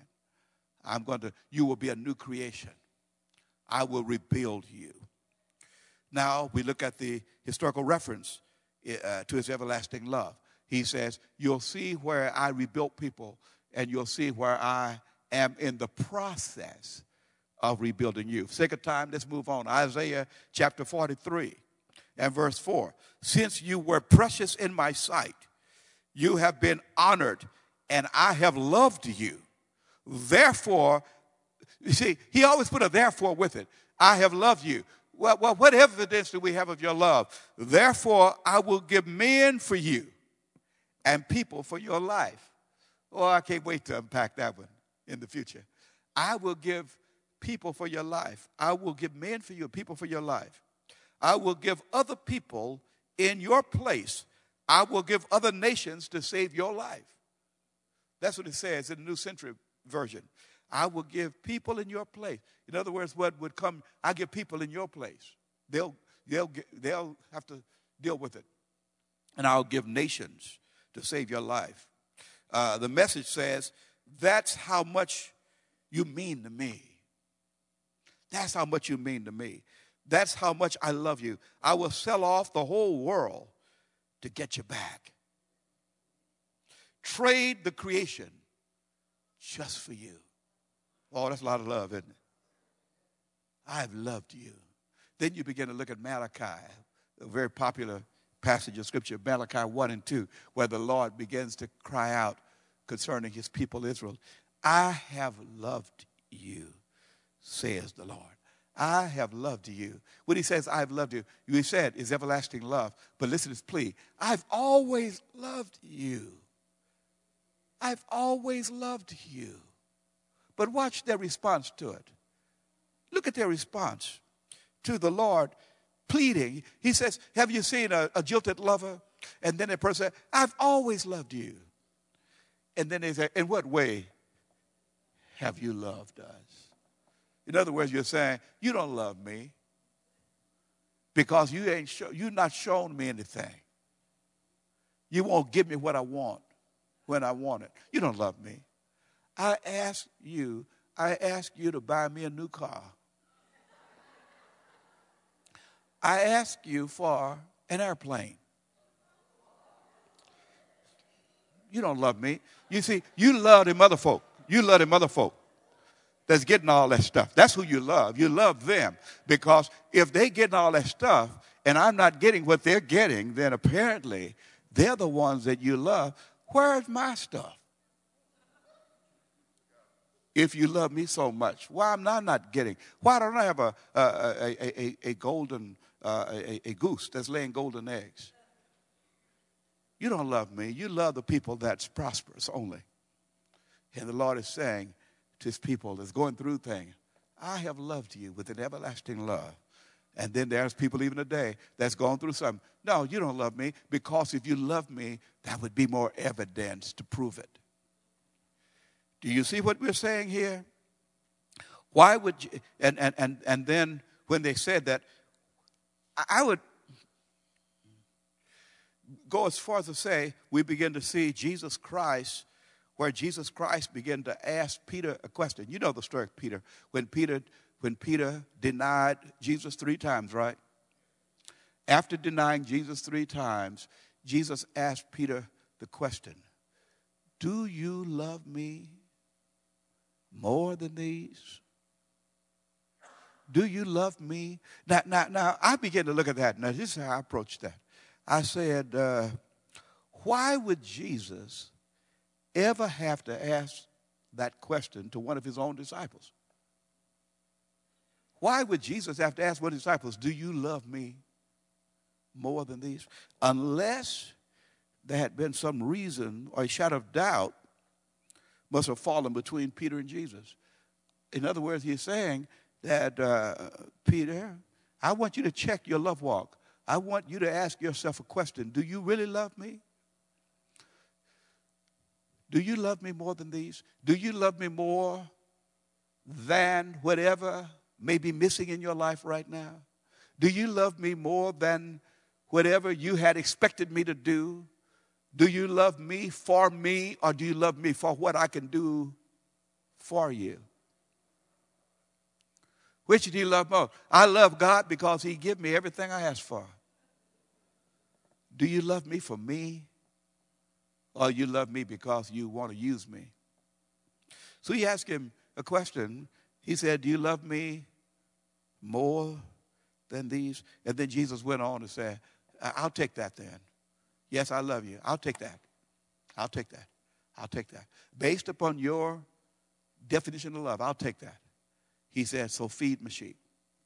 You will be a new creation. I will rebuild you. Now we look at the historical reference to his everlasting love. He says, you'll see where I rebuilt people, and you'll see where I am in the process of rebuilding you. Sake of time, let's move on. Isaiah chapter 43 and verse 4. Since you were precious in my sight, you have been honored, and I have loved you. Therefore, you see, he always put a therefore with it. I have loved you. Well, what evidence do we have of your love? Therefore, I will give men for you and people for your life. Oh, I can't wait to unpack that one in the future. I will give people for your life. I will give men for you, people for your life. I will give other people in your place. I will give other nations to save your life. That's what it says in the New Century Version. I will give people in your place. In other words, what would come, I give people in your place. They'll have to deal with it. And I'll give nations to save your life. The Message says, that's how much you mean to me. That's how much you mean to me. That's how much I love you. I will sell off the whole world to get you back. Trade the creation just for you. Oh, that's a lot of love, isn't it? I've loved you. Then you begin to look at Malachi, a very popular passage of Scripture, Malachi 1 and 2, where the Lord begins to cry out concerning his people Israel. I have loved you, says the Lord. I have loved you. When he says, I have loved you, he said, is everlasting love. But listen to his plea. I've always loved you. I've always loved you. But watch their response to it. Look at their response to the Lord pleading. He says, have you seen a jilted lover? And then the person said, I've always loved you. And then they say, in what way have you loved us? In other words, you're saying, you don't love me because you're not showing me anything. You won't give me what I want when I want it. You don't love me. I ask you to buy me a new car. I ask you for an airplane. You don't love me. You see, you love them other folk. You love them other folk that's getting all that stuff. That's who you love. You love them because if they getting all that stuff and I'm not getting what they're getting, then apparently they're the ones that you love. Where's my stuff? If you love me so much, why am I not getting? Why don't I have a golden a goose that's laying golden eggs? You don't love me. You love the people that's prosperous only. And the Lord is saying to his people that's going through things, I have loved you with an everlasting love. And then there's people even today that's going through something. No, you don't love me because if you love me, that would be more evidence to prove it. Do you see what we're saying here? Why would you, and then when they said that, I would, go as far as to say we begin to see Jesus Christ, where Jesus Christ began to ask Peter a question. You know the story of Peter. When Peter denied Jesus 3 times, right? After denying Jesus 3 times, Jesus asked Peter the question, do you love me more than these? Do you love me? Now, I began to look at that. Now, this is how I approached that. I said, why would Jesus ever have to ask that question to one of his own disciples? Why would Jesus have to ask one of his disciples, do you love me more than these? Unless there had been some reason or a shadow of doubt must have fallen between Peter and Jesus. In other words, he's saying that, Peter, I want you to check your love walk. I want you to ask yourself a question. Do you really love me? Do you love me more than these? Do you love me more than whatever may be missing in your life right now? Do you love me more than whatever you had expected me to do? Do you love me, or do you love me for what I can do for you? Which do you love more? I love God because he gave me everything I asked for. Do you love me for me? Or you love me because you want to use me? So he asked him a question. He said, do you love me more than these? And then Jesus went on to say, I'll take that then. Yes, I love you. I'll take that. I'll take that. I'll take that. Based upon your definition of love, I'll take that. He said, so feed my sheep.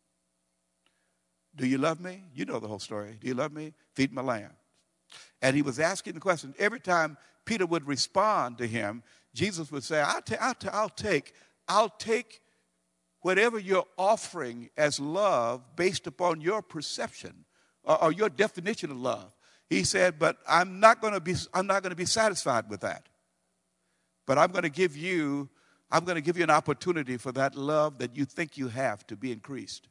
Do you love me? You know the whole story. Do you love me? Feed my lamb. And he was asking the question. Every time Peter would respond to him, Jesus would say, I'll take whatever you're offering as love based upon your perception or your definition of love. He said, but I'm not going to be satisfied with that. But I'm going to give you an opportunity for that love that you think you have to be increased.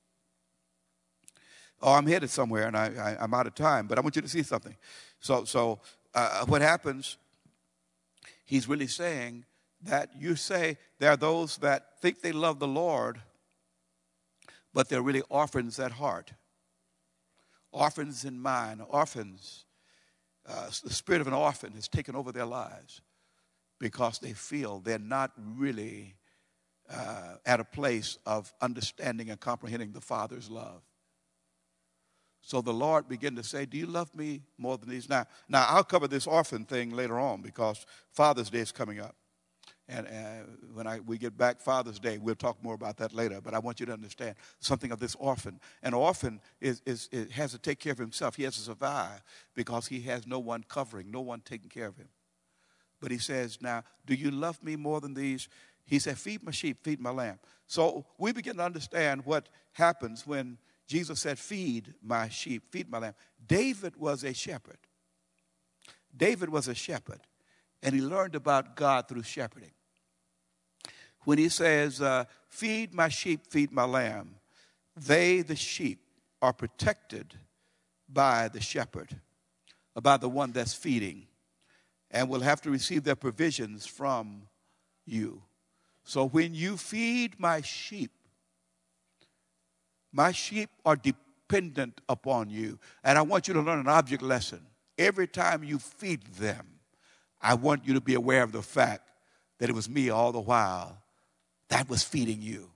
Oh, I'm headed somewhere, and I'm out of time, but I want you to see something. So what happens, he's really saying that you say there are those that think they love the Lord, but they're really orphans at heart. Orphans in mind, orphans. The spirit of an orphan has taken over their lives because they feel they're not really at a place of understanding and comprehending the Father's love. So the Lord began to say, do you love me more than these? Now I'll cover this orphan thing later on because Father's Day is coming up. And when we get back Father's Day, we'll talk more about that later. But I want you to understand something of this orphan. An orphan has to take care of himself. He has to survive because he has no one covering, no one taking care of him. But he says, now, do you love me more than these? He said, feed my sheep, feed my lamb. So we begin to understand what happens when Jesus said, feed my sheep, feed my lamb. David was a shepherd. David was a shepherd, and he learned about God through shepherding. When he says, feed my sheep, feed my lamb, they, the sheep, are protected by the shepherd, by the one that's feeding, and will have to receive their provisions from you. So when you feed my sheep are dependent upon you. And I want you to learn an object lesson. Every time you feed them, I want you to be aware of the fact that it was me all the while that was feeding you.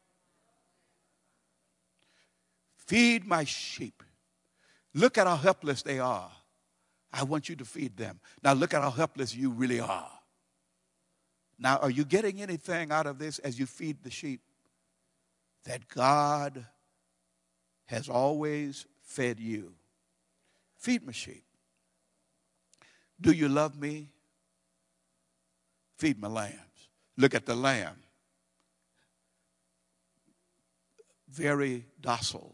Feed my sheep. Look at how helpless they are. I want you to feed them. Now look at how helpless you really are. Now, are you getting anything out of this as you feed the sheep? That God has always fed you. Feed my sheep. Do you love me? Feed my lambs. Look at the lamb. Very docile.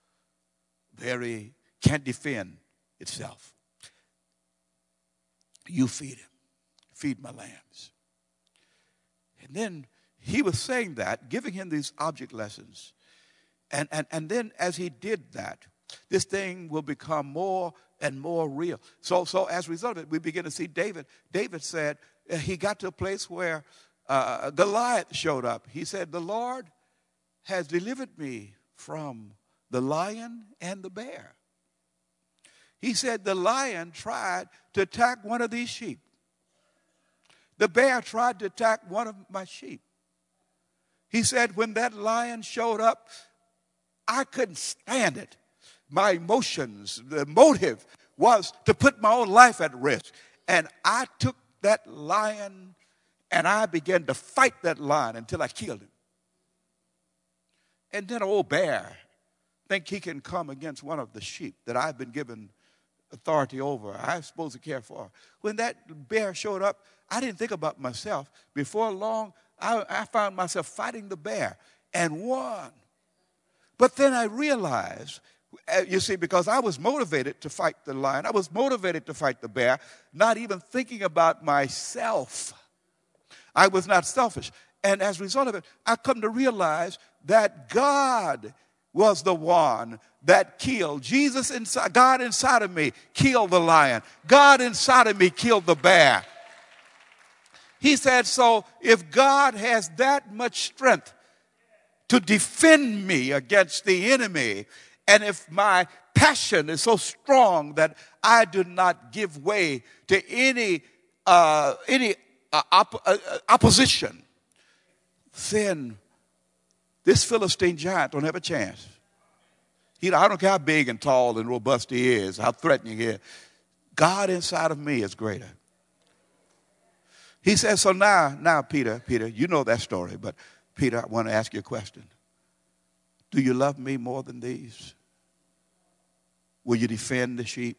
Can't defend itself. You feed him. Feed my lambs. And then he was saying that, giving him these object lessons. And then as he did that, this thing will become more and more real. So as a result of it, we begin to see David. David said he got to a place where Goliath showed up. He said, the Lord has delivered me from the lion and the bear. He said the lion tried to attack one of these sheep. The bear tried to attack one of my sheep. He said when that lion showed up, I couldn't stand it. My emotions, the motive was to put my own life at risk. And I took that lion and I began to fight that lion until I killed him. And then an old bear think he can come against one of the sheep that I've been given authority over, I'm supposed to care for. When that bear showed up, I didn't think about myself. Before long, I found myself fighting the bear and won. But then I realized, you see, because I was motivated to fight the lion, I was motivated to fight the bear, not even thinking about myself. I was not selfish. And as a result of it, I come to realize that God was the one that killed. Jesus inside, God inside of me killed the lion. God inside of me killed the bear. He said, so if God has that much strength to defend me against the enemy, and if my passion is so strong that I do not give way to any opposition, then this Philistine giant don't have a chance. I don't care how big and tall and robust he is, how threatening he is. God inside of me is greater. He says, so now, Peter, you know that story, but Peter, I want to ask you a question. Do you love me more than these? Will you defend the sheep?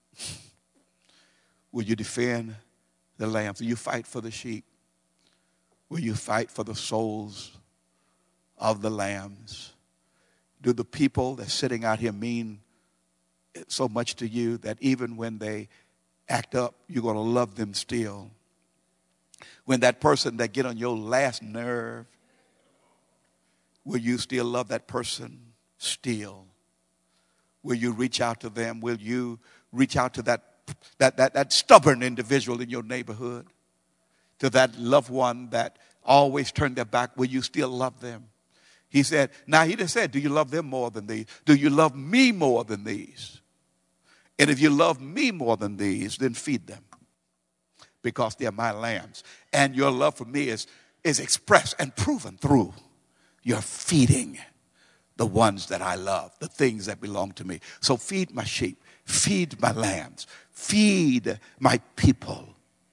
Will you defend the lambs? Will you fight for the sheep? Will you fight for the souls of the lambs? Do the people that's sitting out here mean so much to you that even when they act up, you're going to love them still? When that person that get on your last nerve, will you still love that person still? Will you reach out to them? Will you reach out to that stubborn individual in your neighborhood? To that loved one that always turned their back? Will you still love them? He said, now he just said, do you love them more than these? Do you love me more than these? And if you love me more than these, then feed them, because they're my lambs. And your love for me is expressed and proven through your feeding the ones that I love, the things that belong to me. So feed my sheep, feed my lambs, feed my people.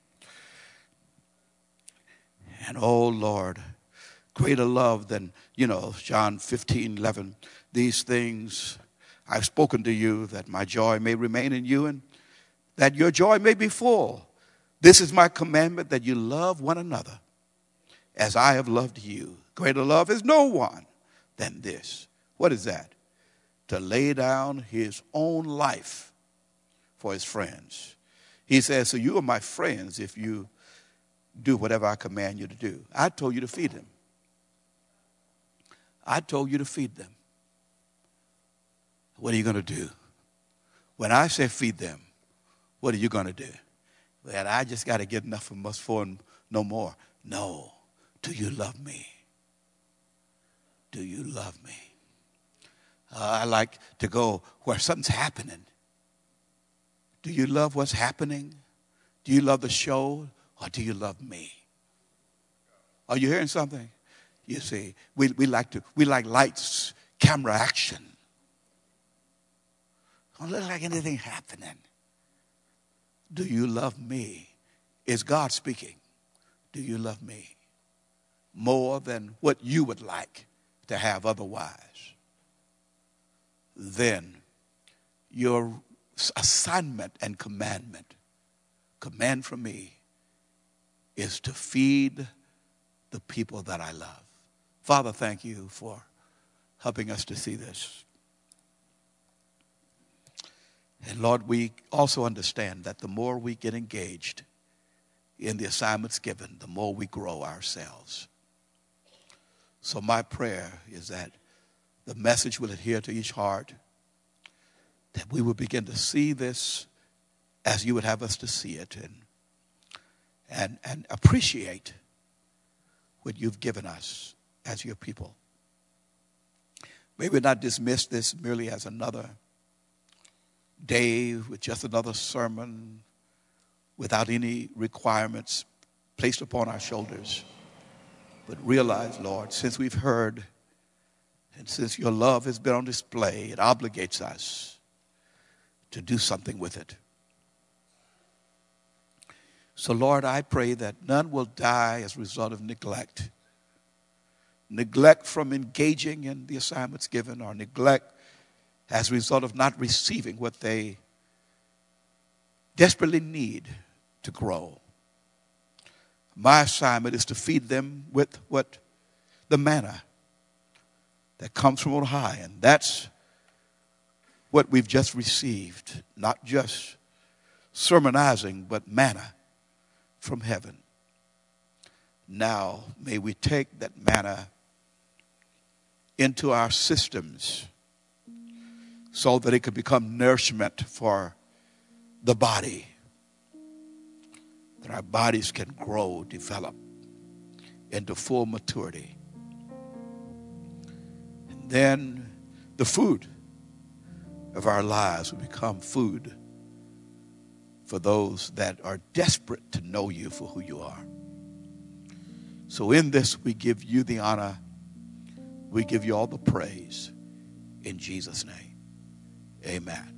And oh Lord, greater love than, John 15:11, these things I've spoken to you, that my joy may remain in you and that your joy may be full. This is my commandment, that you love one another as I have loved you. Greater love is no one than this. What is that? To lay down his own life for his friends. He says, so you are my friends if you do whatever I command you to do. I told you to feed them. I told you to feed them. What are you going to do? When I say feed them, what are you going to do? Well, I just got to get enough from us for no more. No. Do you love me? Do you love me? I like to go where something's happening. Do you love what's happening? Do you love the show, or do you love me? Are you hearing something? You see, we like lights, camera, action. Don't look like anything happening. Do you love me? Is God speaking? Do you love me more than what you would like to have otherwise? Then your assignment and command from me, is to feed the people that I love. Father, thank you for helping us to see this. And Lord, we also understand that the more we get engaged in the assignments given, the more we grow ourselves. So my prayer is that the message will adhere to each heart, that we would begin to see this as you would have us to see it, and appreciate what you've given us as your people. May we not dismiss this merely as another day with just another sermon without any requirements placed upon our shoulders, but realize, Lord, since we've heard and since your love has been on display, it obligates us to do something with it. So, Lord, I pray that none will die as a result of neglect. Neglect from engaging in the assignments given, or neglect as a result of not receiving what they desperately need to grow. My assignment is to feed them with what the manna that comes from on high, and that's what we've just received, not just sermonizing, but manna from heaven. Now, may we take that manna into our systems so that it could become nourishment for the body, that our bodies can grow, develop into full maturity. And then the food of our lives will become food for those that are desperate to know you for who you are. So in this, we give you the honor. We give you all the praise. In Jesus' name, amen.